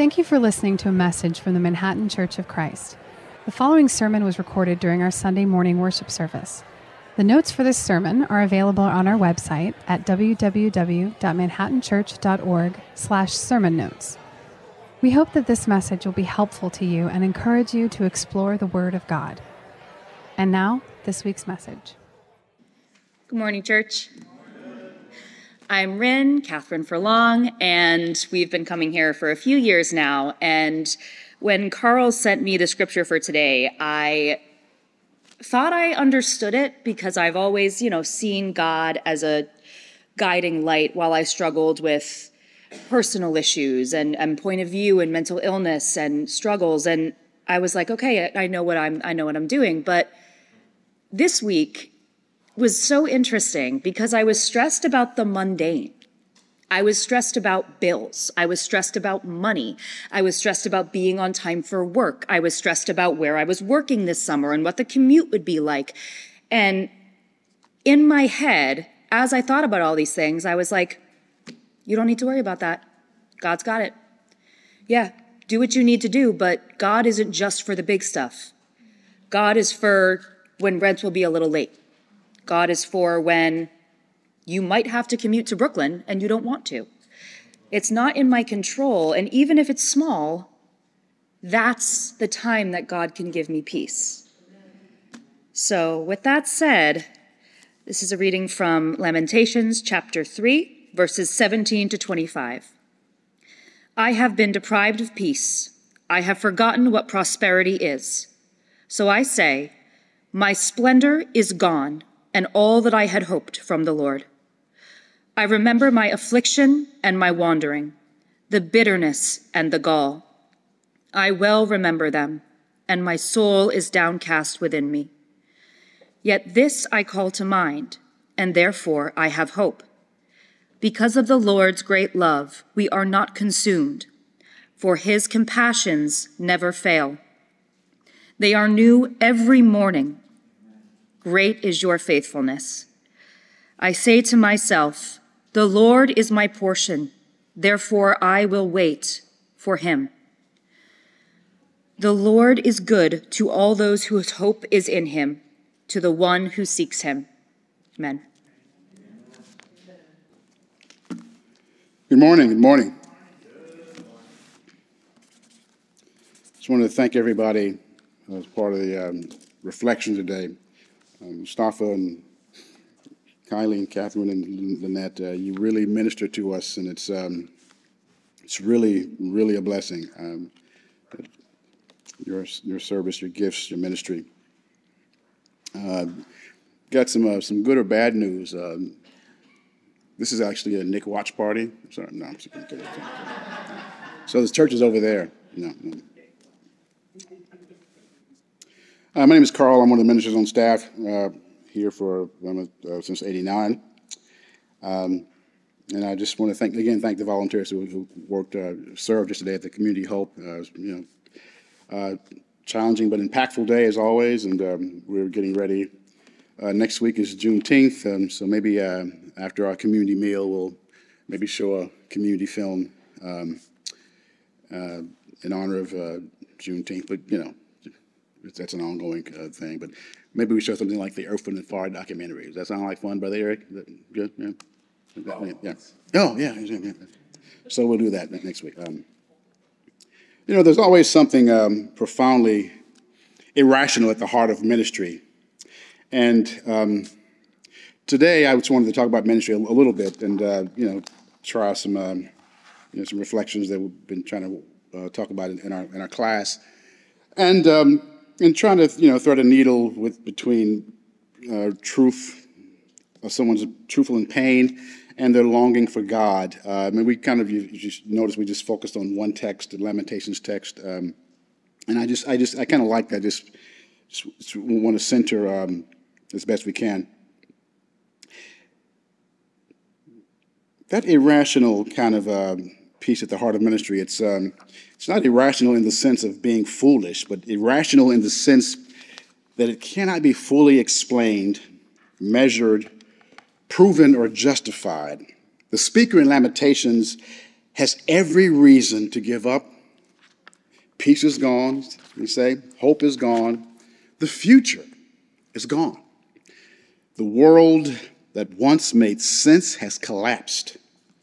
Thank you for listening to a message from the Manhattan Church of Christ. The following sermon was recorded during our Sunday morning worship service. The notes for this sermon are available on our website at www.manhattanchurch.org/sermon notes. We hope that this message will be helpful to you and encourage you to explore the Word of God. And now, this week's message. Good morning, church. I'm Rin, Catherine Furlong, and we've been coming here for a few years now. And when Carl sent me the scripture for today, I thought I understood it because I've always, seen God as a guiding light while I struggled with personal issues and point of view and mental illness and struggles. And I was like, okay, I know what I'm doing. But this week was so interesting because I was stressed about the mundane. I was stressed about bills. I was stressed about money. I was stressed about being on time for work. I was stressed about where I was working this summer and what the commute would be like. And in my head, as I thought about all these things, I was like, you don't need to worry about that. God's got it. Yeah, do what you need to do, but God isn't just for the big stuff. God is for when rent will be a little late. God is for when you might have to commute to Brooklyn and you don't want to. It's not in my control, and even if it's small, that's the time that God can give me peace. So with that said, this is a reading from Lamentations chapter 3, verses 17 to 25. I have been deprived of peace. I have forgotten what prosperity is. So I say, my splendor is gone, and all that I had hoped from the Lord. I remember my affliction and my wandering, the bitterness and the gall. I well remember them, and my soul is downcast within me. Yet this I call to mind, and therefore I have hope. Because of the Lord's great love, we are not consumed, for his compassions never fail. They are new every morning. Great is your faithfulness. I say to myself, the Lord is my portion, therefore I will wait for him. The Lord is good to all those whose hope is in him, to the one who seeks him. Amen. Good morning. Good morning. Just wanted to thank everybody as part of the reflection today. Mustafa and Kylie and Catherine and Lynette, you really minister to us, and it's really, really a blessing. Your service, your gifts, your ministry. Got some good or bad news. This is actually a Nick watch party. Sorry, no, I'm just kidding. So the church is over there. No. My name is Carl. I'm one of the ministers on staff here since '89. And I just want to thank the volunteers who served yesterday at the Community Hope. Challenging but impactful day as always, and we're getting ready. Next week is Juneteenth, so maybe after our community meal, we'll maybe show a community film in honor of Juneteenth. But that's an ongoing thing. But maybe we show something like the Earth and Far documentary. Does that sound like fun, Brother Eric? Is that good? Yeah. Yeah. Oh, yeah. So we'll do that next week. There's always something profoundly irrational at the heart of ministry. And today I just wanted to talk about ministry a little bit and, try some reflections that we've been trying to talk about in our class. And trying to, thread a needle between truth, someone's truthful in pain, and their longing for God. We you just notice we just focused on one text, the Lamentations text, and I kind of like that. Just want to center as best we can. That irrational kind of piece at the heart of ministry. It's not irrational in the sense of being foolish, but irrational in the sense that it cannot be fully explained, measured, proven, or justified. The speaker in Lamentations has every reason to give up Peace is gone, we say. Hope is gone. The future is gone. The world that once made sense has collapsed.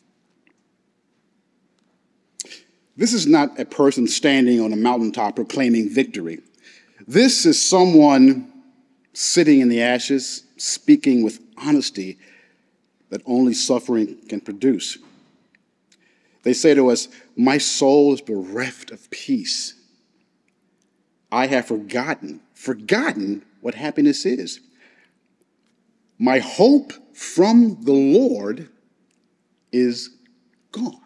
This is not a person standing on a mountaintop proclaiming victory. This is someone sitting in the ashes, speaking with honesty that only suffering can produce. They say to us, my soul is bereft of peace. I have forgotten what happiness is. My hope from the Lord is gone.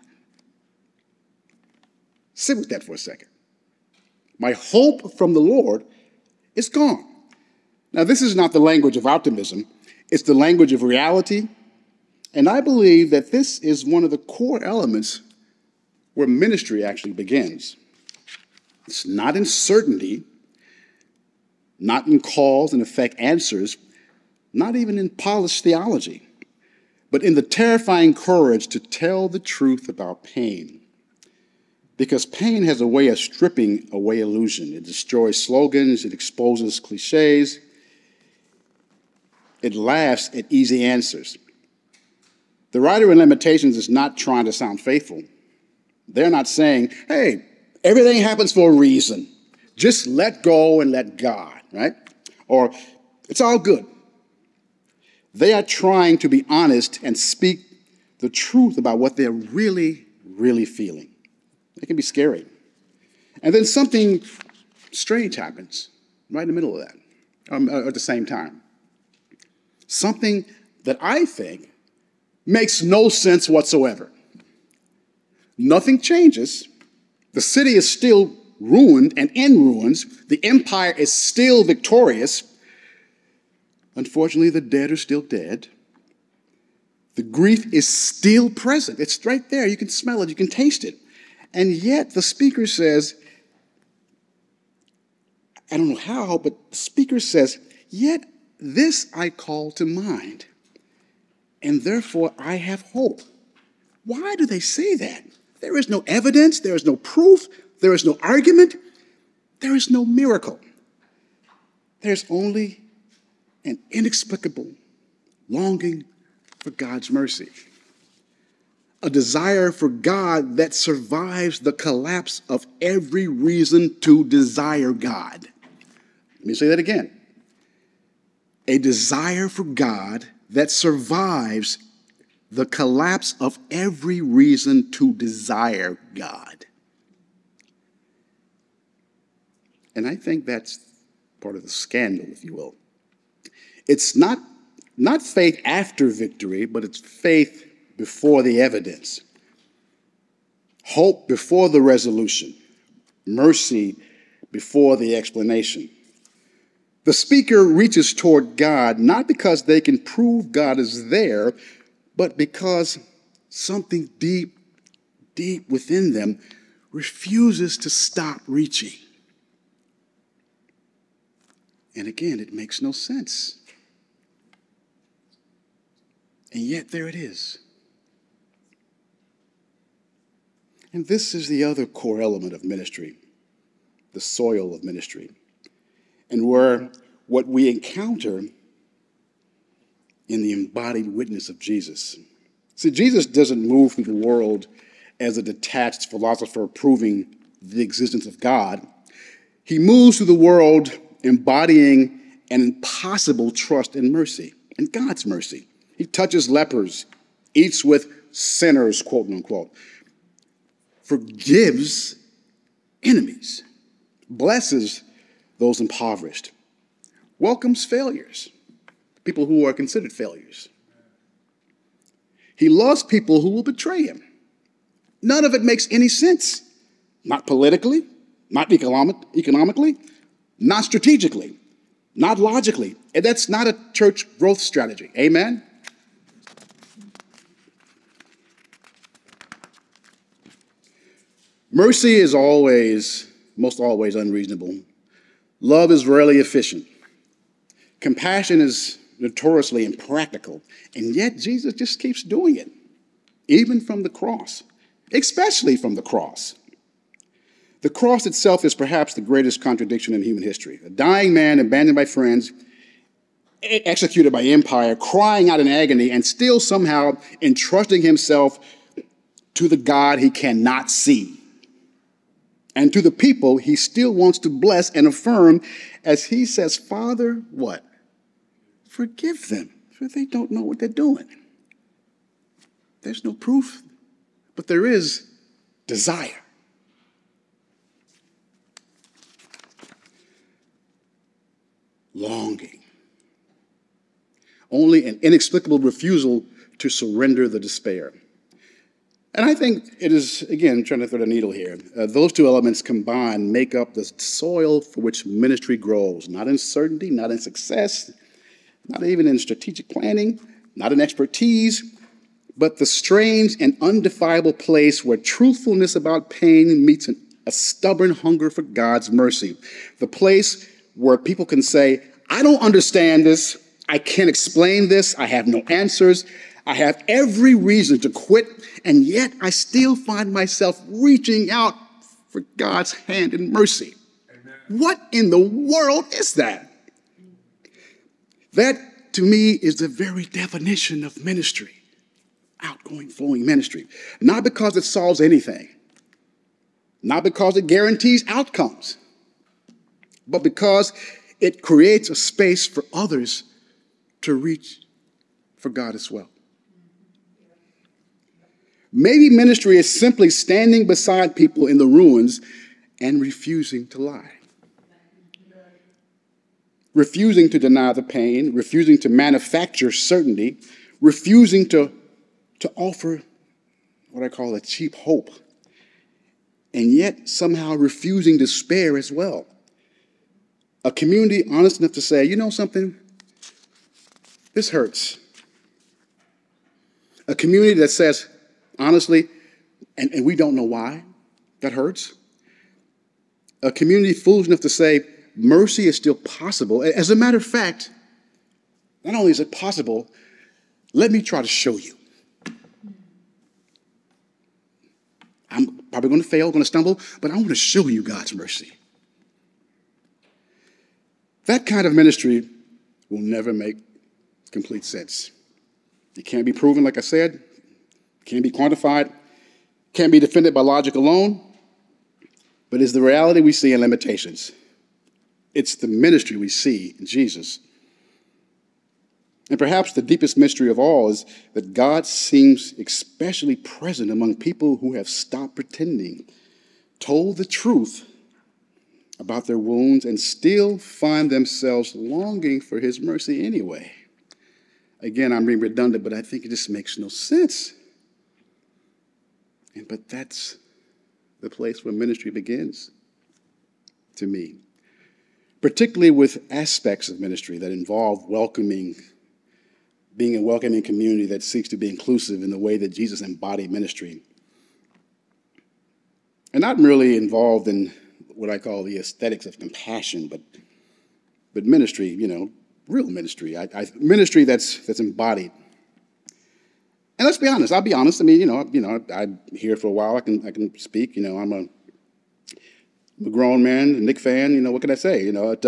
Sit with that for a second. My hope from the Lord is gone. Now, this is not the language of optimism. It's the language of reality. And I believe that this is one of the core elements where ministry actually begins. It's not in certainty, not in cause and effect answers, not even in polished theology, but in the terrifying courage to tell the truth about pain. Because pain has a way of stripping away illusion. It destroys slogans, it exposes cliches, it laughs at easy answers. The writer in Lamentations is not trying to sound faithful. They're not saying, hey, everything happens for a reason. Just let go and let God, right? Or it's all good. They are trying to be honest and speak the truth about what they're really, really feeling. It can be scary. And then something strange happens right in the middle of that, at the same time. Something that I think makes no sense whatsoever. Nothing changes. The city is still ruined and in ruins. The empire is still victorious. Unfortunately, the dead are still dead. The grief is still present. It's right there. You can smell it. You can taste it. And yet the speaker says, I don't know how, but the speaker says, yet this I call to mind, and therefore I have hope. Why do they say that? There is no evidence. There is no proof. There is no argument. There is no miracle. There's only an inexplicable longing for God's mercy. A desire for God that survives the collapse of every reason to desire God. Let me say that again. A desire for God that survives the collapse of every reason to desire God. And I think that's part of the scandal, if you will. It's not faith after victory, but it's faith before the evidence. Hope before the resolution. Mercy before the explanation. The speaker reaches toward God not because they can prove God is there, but because something deep, deep within them refuses to stop reaching. And again, it makes no sense. And yet there it is. And this is the other core element of ministry, the soil of ministry, and where what we encounter in the embodied witness of Jesus. See, Jesus doesn't move through the world as a detached philosopher proving the existence of God. He moves through the world embodying an impossible trust in mercy, in God's mercy. He touches lepers, eats with sinners, quote unquote, forgives enemies, blesses those impoverished, welcomes failures, people who are considered failures. He loves people who will betray him. None of it makes any sense. Not politically, not economically, not strategically, not logically. And that's not a church growth strategy. Amen? Mercy is most always unreasonable. Love is rarely efficient. Compassion is notoriously impractical. And yet Jesus just keeps doing it, even from the cross, especially from the cross. The cross itself is perhaps the greatest contradiction in human history. A dying man abandoned by friends, executed by empire, crying out in agony, and still somehow entrusting himself to the God he cannot see. And to the people he still wants to bless and affirm as he says, Father, what? Forgive them, for they don't know what they're doing. There's no proof, but there is desire. Longing. Only an inexplicable refusal to surrender the despair. And I think it is, again, trying to thread a needle here. Those two elements combined make up the soil for which ministry grows, not in certainty, not in success, not even in strategic planning, not in expertise, but the strange and undefinable place where truthfulness about pain meets a stubborn hunger for God's mercy. The place where people can say, I don't understand this, I can't explain this, I have no answers, I have every reason to quit, and yet I still find myself reaching out for God's hand in mercy. Amen. What in the world is that? That, to me, is the very definition of ministry. Outgoing, flowing ministry. Not because it solves anything. Not because it guarantees outcomes. But because it creates a space for others to reach for God as well. Maybe ministry is simply standing beside people in the ruins and refusing to lie. Refusing to deny the pain, refusing to manufacture certainty, refusing to offer what I call a cheap hope, and yet somehow refusing despair as well. A community honest enough to say, you know something? This hurts. A community that says, honestly, and we don't know why that hurts. A community foolish enough to say, mercy is still possible. As a matter of fact, not only is it possible, let me try to show you. I'm probably going to fail, going to stumble, but I want to show you God's mercy. That kind of ministry will never make complete sense. It can't be proven, like I said. Can't be quantified. Can't be defended by logic alone. But it's the reality we see in limitations. It's the ministry we see in Jesus. And perhaps the deepest mystery of all is that God seems especially present among people who have stopped pretending, told the truth about their wounds, and still find themselves longing for his mercy anyway. Again, I'm being redundant, but I think it just makes no sense. But that's the place where ministry begins, to me. Particularly with aspects of ministry that involve being a welcoming community that seeks to be inclusive in the way that Jesus embodied ministry. And not merely involved in what I call the aesthetics of compassion, but ministry, real ministry. Ministry that's embodied. And let's be honest. I'll be honest. I mean, I'm here for a while. I can speak. I'm a grown man, a Knick fan. What can I say?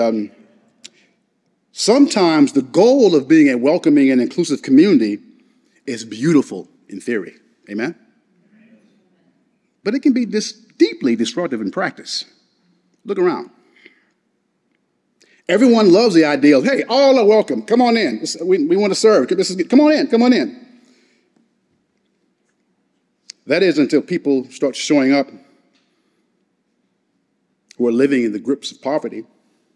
Sometimes the goal of being a welcoming and inclusive community is beautiful in theory. Amen? But it can be deeply disruptive in practice. Look around. Everyone loves the idea of, hey, all are welcome. Come on in. We want to serve. Come on in. Come on in. That is until people start showing up who are living in the grips of poverty,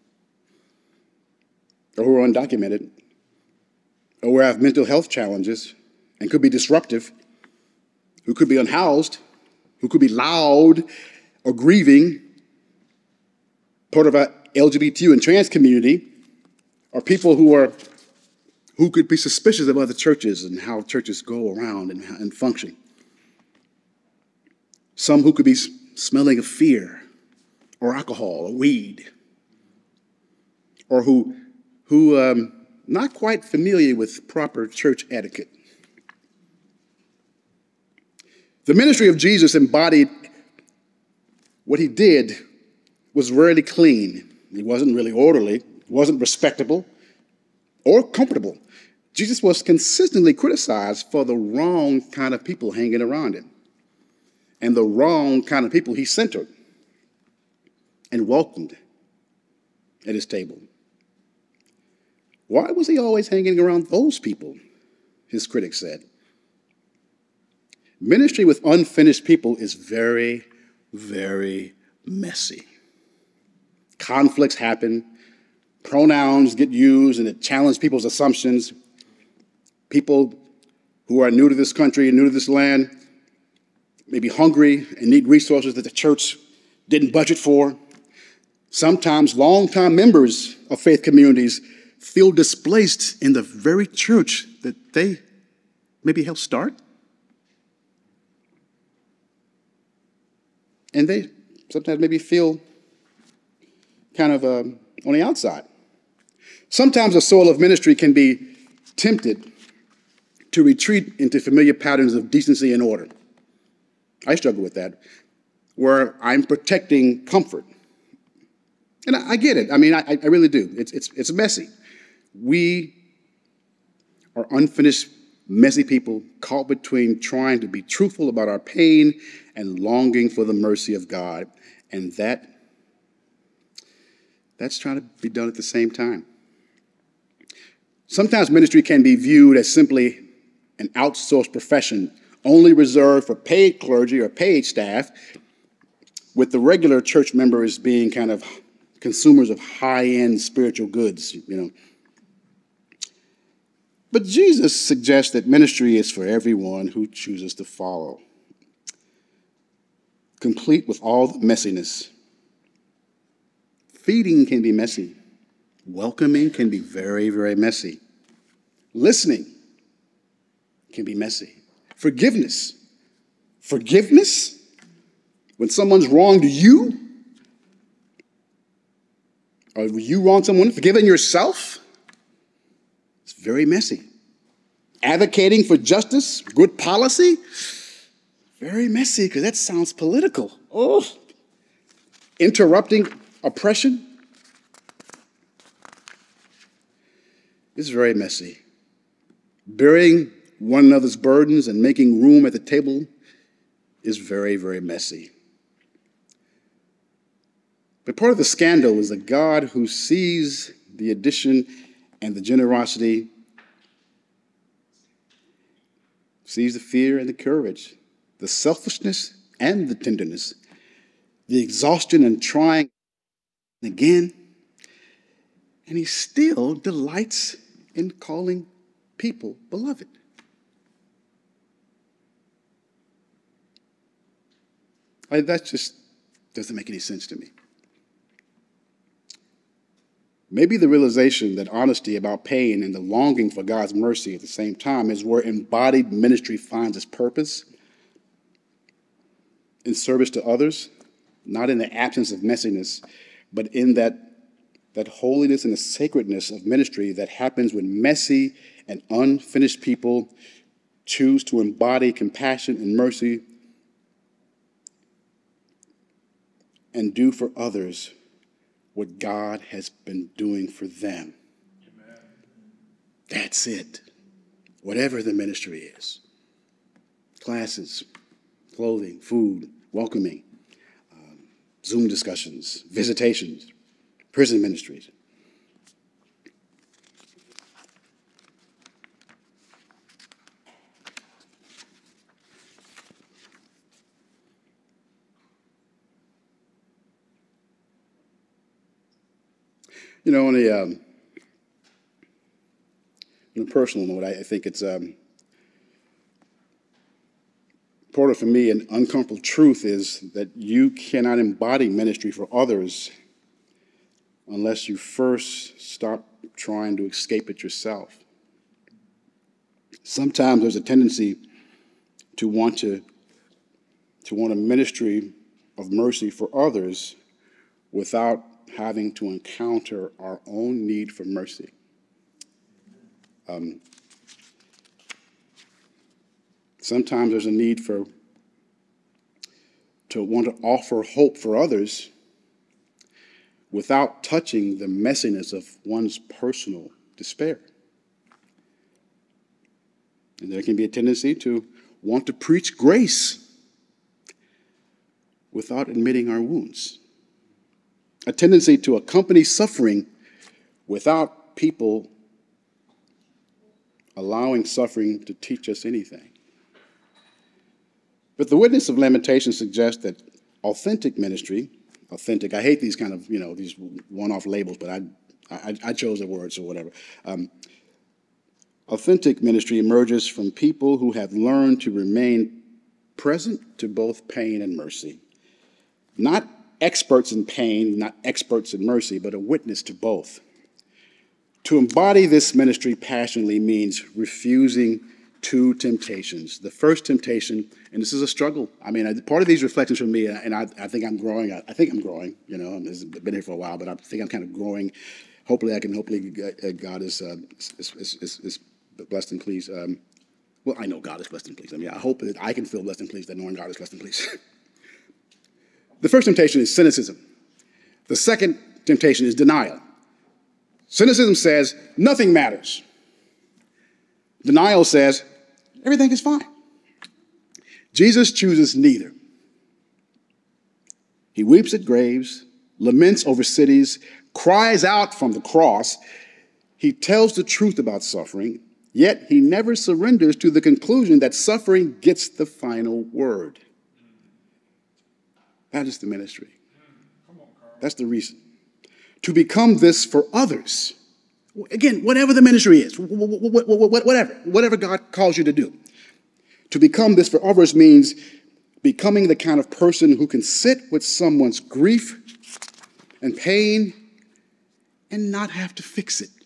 or who are undocumented, or who have mental health challenges and could be disruptive, who could be unhoused, who could be loud or grieving, part of our LGBT and trans community, or people who could be suspicious of other churches and how churches go around and function. Some who could be smelling of fear or alcohol or weed, or who not quite familiar with proper church etiquette. The ministry of Jesus embodied what he did was rarely clean. He wasn't really orderly, wasn't respectable or comfortable. Jesus was consistently criticized for the wrong kind of people hanging around him and the wrong kind of people he centered and welcomed at his table. Why was he always hanging around those people? His critics said. Ministry with unfinished people is very, very messy. Conflicts happen, pronouns get used, and it challenges people's assumptions. People who are new to this country and new to this land may be hungry and need resources that the church didn't budget for. Sometimes longtime members of faith communities feel displaced in the very church that they maybe helped start. And they sometimes maybe feel kind of on the outside. Sometimes the soul of ministry can be tempted to retreat into familiar patterns of decency and order. I struggle with that, where I'm protecting comfort. And I get it. I mean, I really do. It's messy. We are unfinished, messy people caught between trying to be truthful about our pain and longing for the mercy of God. And that's trying to be done at the same time. Sometimes ministry can be viewed as simply an outsourced profession only reserved for paid clergy or paid staff, with the regular church members being kind of consumers of high-end spiritual goods, But Jesus suggests that ministry is for everyone who chooses to follow, complete with all the messiness. Feeding can be messy. Welcoming can be very, very messy. Listening can be messy. Forgiveness. Forgiveness? When someone's wronged you? Or you wrong someone? Forgiving yourself? It's very messy. Advocating for justice, good policy? Very messy, because that sounds political. Oh. Interrupting oppression? It's very messy. Bearing one another's burdens and making room at the table is very, very messy. But part of the scandal is a God who sees the addition and the generosity, sees the fear and the courage, the selfishness and the tenderness, the exhaustion and trying again, and he still delights in calling people beloved. That just doesn't make any sense to me. Maybe the realization that honesty about pain and the longing for God's mercy at the same time is where embodied ministry finds its purpose, in service to others, not in the absence of messiness, but in that holiness and the sacredness of ministry that happens when messy and unfinished people choose to embody compassion and mercy and do for others what God has been doing for them. Amen. That's it. Whatever the ministry is. Classes, clothing, food, welcoming, Zoom discussions, visitations, prison ministries. On a personal note, I think it's part of, for me, an uncomfortable truth is that you cannot embody ministry for others unless you first stop trying to escape it yourself. Sometimes there's a tendency to want a ministry of mercy for others without having to encounter our own need for mercy. Sometimes there's a need for to want to offer hope for others without touching the messiness of one's personal despair. And there can be a tendency to want to preach grace without admitting our wounds. A tendency to accompany suffering without people allowing suffering to teach us anything. But the witness of Lamentations suggests that authentic ministry, authentic, I hate these kind of, these one-off labels, but I chose the words or whatever. Authentic ministry emerges from people who have learned to remain present to both pain and mercy. Not experts in pain, not experts in mercy, but a witness to both. To embody this ministry passionately means refusing two temptations. The first temptation, and this is a struggle. I mean, part of these reflections from me, and I think I'm growing. I've been here for a while, but I think I'm kind of growing. Hopefully God is blessed and pleased. Well, I know God is blessed and pleased. I mean, I hope that I can feel blessed and pleased that knowing God is blessed and pleased. The first temptation is cynicism. The second temptation is denial. Cynicism says nothing matters. Denial says everything is fine. Jesus chooses neither. He weeps at graves, laments over cities, cries out from the cross. He tells the truth about suffering, yet he never surrenders to the conclusion that suffering gets the final word. That is the ministry. That's the reason. To become this for others. Again, whatever the ministry is, whatever God calls you to do. To become this for others means becoming the kind of person who can sit with someone's grief and pain and not have to fix it.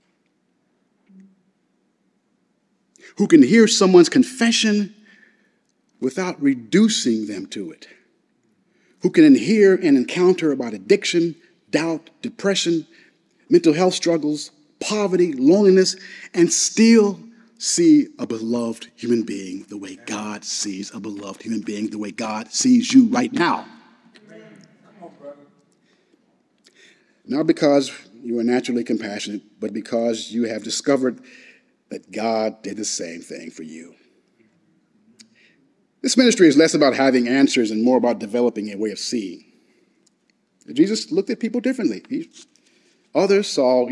Who can hear someone's confession without reducing them to it. Who can hear and encounter about addiction, doubt, depression, mental health struggles, poverty, loneliness, and still see a beloved human being the way God sees a beloved human being, the way God sees you right now. Not because you are naturally compassionate, but because you have discovered that God did the same thing for you. This ministry is less about having answers and more about developing a way of seeing. Jesus looked at people differently. Others saw,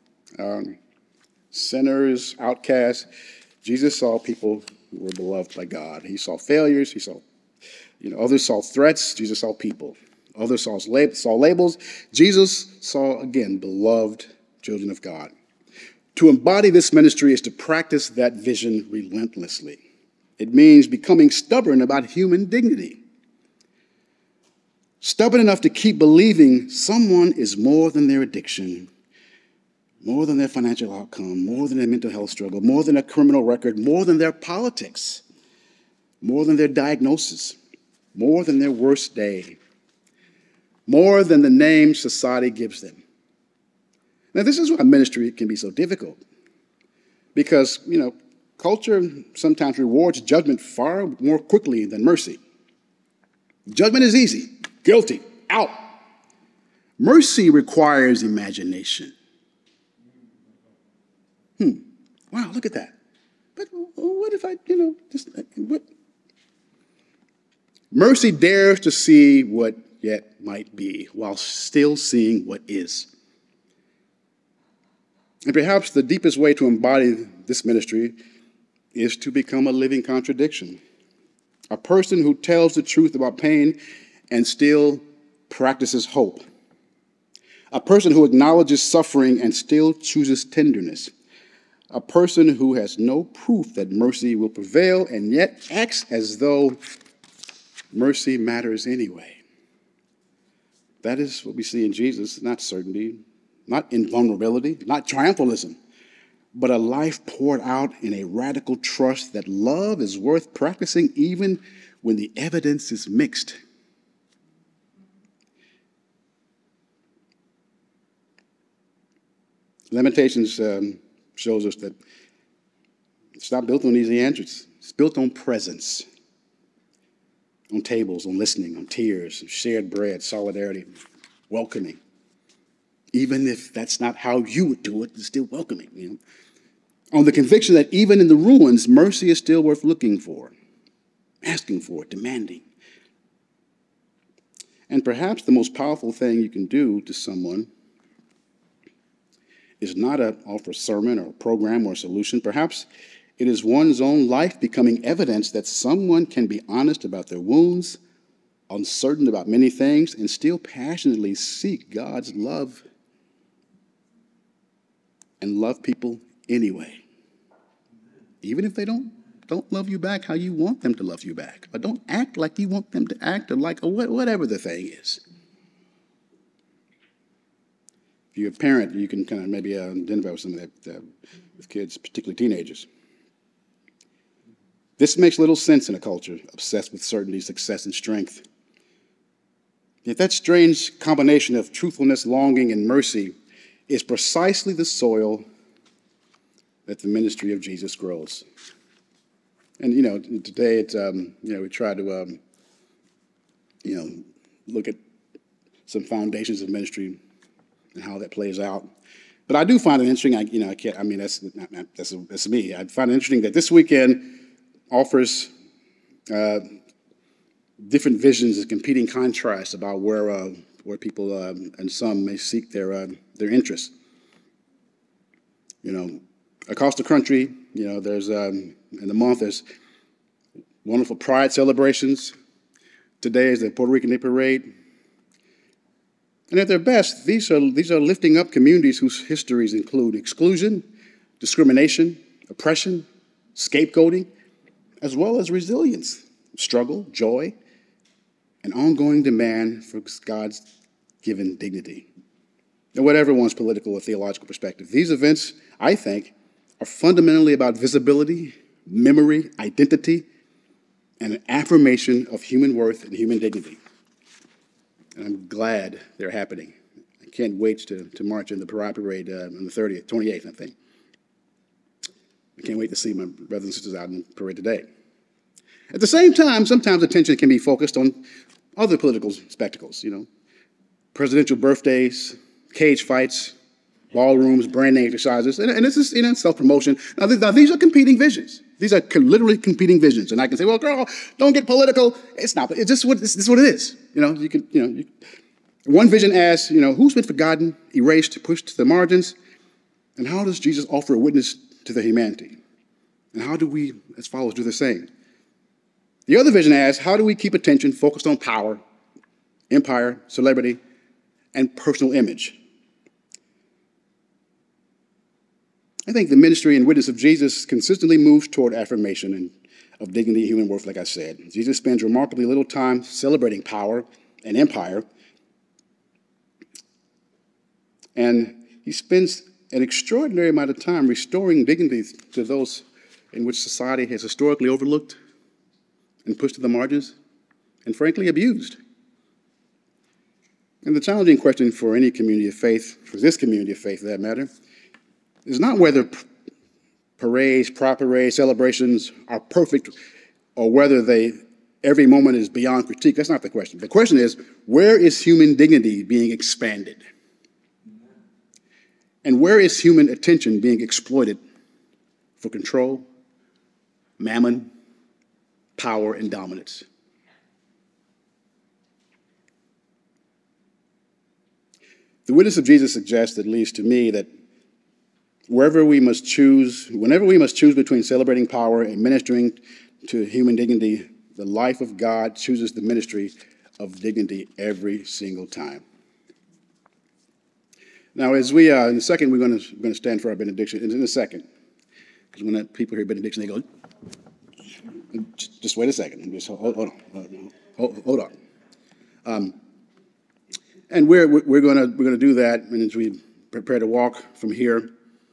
sinners, outcasts. Jesus saw people who were beloved by God. He saw failures. He saw, others saw threats. Jesus saw people. Others saw labels. Jesus saw, again, beloved children of God. To embody this ministry is to practice that vision relentlessly. It means becoming stubborn about human dignity. Stubborn enough to keep believing someone is more than their addiction, more than their financial outcome, more than their mental health struggle, more than a criminal record, more than their politics, more than their diagnosis, more than their worst day, more than the name society gives them. Now, this is why ministry can be so difficult, because, culture sometimes rewards judgment far more quickly than mercy. Judgment is easy. Guilty. Out. Mercy requires imagination. Wow, look at that. But what if what? Mercy dares to see what yet might be while still seeing what is. And perhaps the deepest way to embody this ministry is to become a living contradiction. A person who tells the truth about pain and still practices hope. A person who acknowledges suffering and still chooses tenderness. A person who has no proof that mercy will prevail and yet acts as though mercy matters anyway. That is what we see in Jesus, not certainty, not invulnerability, not triumphalism, but a life poured out in a radical trust that love is worth practicing even when the evidence is mixed. Lamentations shows us that it's not built on easy answers. It's built on presence. on tables, on listening, on tears, shared bread, solidarity, welcoming. Even if that's not how you would do it, it's still welcoming. You know? On the conviction that even in the ruins, mercy is still worth looking for, asking for, demanding. And perhaps the most powerful thing you can do to someone is not to offer a sermon or a program or a solution. Perhaps it is one's own life becoming evidence that someone can be honest about their wounds, uncertain about many things, and still passionately seek God's love and love people anyway. Even if they don't love you back how you want them to love you back, or don't act like you want them to act, or like, or whatever the thing is. If you're a parent, you can kind of maybe identify with some of that with kids, particularly teenagers. This makes little sense in a culture obsessed with certainty, success, and strength. Yet that strange combination of truthfulness, longing, and mercy is precisely the soil that the ministry of Jesus grows. And, you know, today it's, we try to, look at some foundations of ministry and how that plays out. But I do find it interesting, that's me. I find it interesting that this weekend offers different visions and competing contrasts about where people and some may seek their interests. You know, across the country, there's in the month there's wonderful Pride celebrations. Today is the Puerto Rican Day Parade. And at their best, these are lifting up communities whose histories include exclusion, discrimination, oppression, scapegoating, as well as resilience, struggle, joy, and ongoing demand for God's given dignity. And whatever one's political or theological perspective, these events, I think, are fundamentally about visibility, memory, identity, and an affirmation of human worth and human dignity. And I'm glad they're happening. I can't wait to march in the Pride Parade on the 28th, I think. I can't wait to see my brothers and sisters out in the parade today. At the same time, sometimes attention can be focused on other political spectacles, presidential birthdays, cage fights, ballrooms, branding exercises, and this is, self-promotion. Now, these are competing visions. These are literally competing visions. And I can say, well, girl, don't get political. It's not. It's just this is what it is. One vision asks, who's been forgotten, erased, pushed to the margins, and how does Jesus offer a witness to their humanity? And how do we, as followers, do the same? The other vision asks, how do we keep attention focused on power, empire, celebrity, and personal image? I think the ministry and witness of Jesus consistently moves toward affirmation of dignity and human worth, like I said. Jesus spends remarkably little time celebrating power and empire, and he spends an extraordinary amount of time restoring dignity to those in which society has historically overlooked and pushed to the margins, and frankly abused. And the challenging question for any community of faith, for this community of faith for that matter, is not whether parades, pride parades, celebrations are perfect or whether every moment is beyond critique. That's not the question. The question is, where is human dignity being expanded? And where is human attention being exploited for control, mammon, power, and dominance? The witness of Jesus suggests, at least to me, that whenever we must choose between celebrating power and ministering to human dignity, the life of God chooses the ministry of dignity every single time. Now, as we in a second, we're going to stand for our benediction. In a second, because when people hear benediction, they go, just wait a second. Just hold on. And we're going to do that, and as we prepare to walk from here,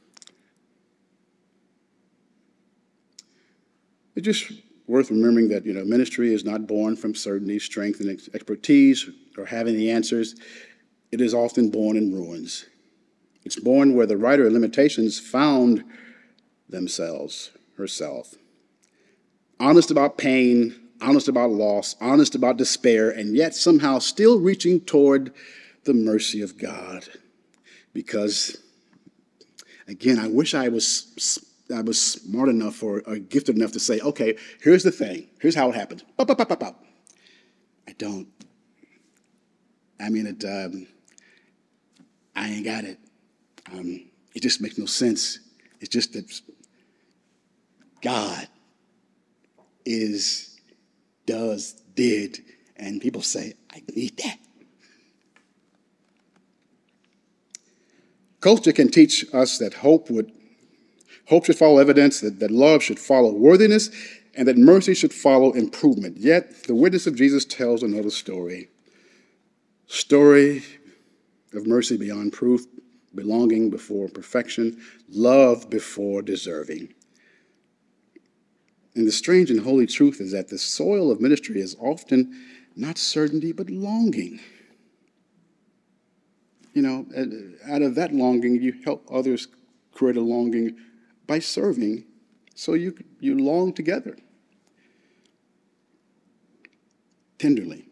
it's just worth remembering that, ministry is not born from certainty, strength, and expertise, or having the answers. It is often born in ruins. It's born where the writer of Lamentations found herself. Honest about pain, honest about loss, honest about despair, and yet somehow still reaching toward the mercy of God. Because, again, I wish I was smart enough or gifted enough to say, okay, here's the thing. Here's how it happens. Pop, pop, pop, pop, pop. I don't. I mean, I ain't got it. It just makes no sense. It's just that God did, and people say, I need that. Culture can teach us that hope should follow evidence, that love should follow worthiness, and that mercy should follow improvement. Yet, the witness of Jesus tells another story of mercy beyond proof, belonging before perfection, love before deserving. And the strange and holy truth is that the soil of ministry is often not certainty, but longing. You know, out of that longing, you help others create a longing by serving, so you long together tenderly.